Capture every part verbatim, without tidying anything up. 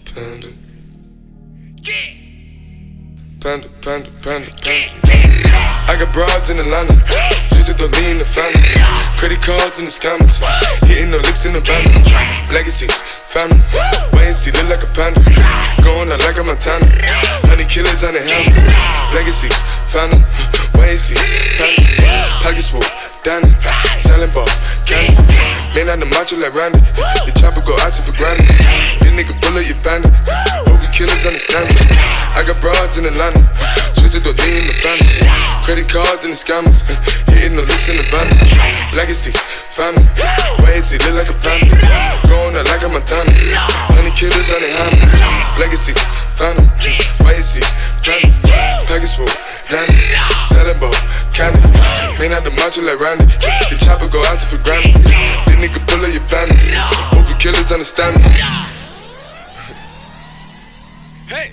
Panda. Panda, panda, panda, panda. I got broads in Atlanta, just to lean the family. Credit cards in the scammers, hitting the licks in the van. Legacies, family, wait and see, look like a panda. Going out like a Montana, honey killers on the helmets. Legacies, family, wait and see, family. Pockets full, Danny, selling ball, candy. Man on the macho like Randy, the chopper go out to for granted. This nigga bullet your bandit, hope the killers understand it. I got broads in Atlanta, twisted the lean in the family. Credit cards and the scammers, hitting the licks in the van. Legacy, family, wait and see, look like a panda. Going out like a Montana, honey killers on the hammers. Legacy, family, wait and see, family. Package full, Danny, selling ball, candy. Man out the macho like Randy, the chopper go out to for granted. This nigga pull up your bandit, hope the killers understand me. Hey!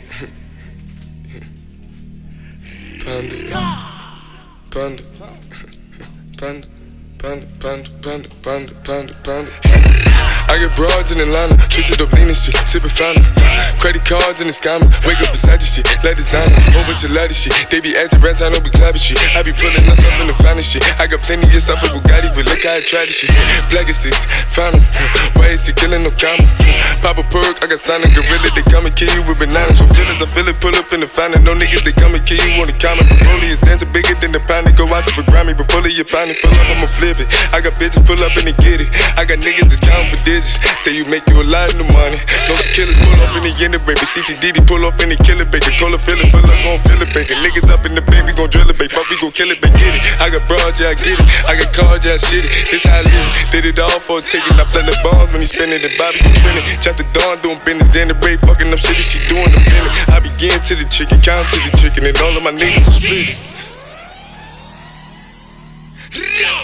Panda, panda, panda, panda, panda, panda, panda, panda, panda. I get broads in Atlanta, twisted up lean and shit, sippin' Fanta. Credit cards and the scammers, wake up beside your shit, let designer, whole bunch of ladder shit. They be acting rats, I know we clapping shit. I be pulling us up in the finest shit. I got plenty of stuff with Bugatti, but look how I try this shit. Black is six, found 'em, why is he killing no comma? Pop a perk, I got stunning gorilla, they come and kill you with bananas. For feelings, I feel it, pull up in the fountain. No niggas, they come and kill you on the comment. Broly is dancing bigger than the pound. Go out to the Grammy, but pull it, your pound, pull up, I'ma flip it. I got bitches pull up and they get it. I got niggas that's counting for digits. Say you make you a lot of money. No some killers pull off in the end of baby. C T D D pull off in the killer baby. Cola fill it, fill up, gon' fill it baby. Niggas up in the baby, gon' drill it baby. Fuck, we gon' kill it baby, get it. I got broads, yeah, I get it. I got cards, yeah, I shit it. This how I live. Did it all for a ticket. I play the bombs when he spinning the Bobby, he trending. Chop the dawn, doing business in the break. Fucking up shit, she doing the minute. I begin to the chicken, count to the chicken, and all of my niggas are split.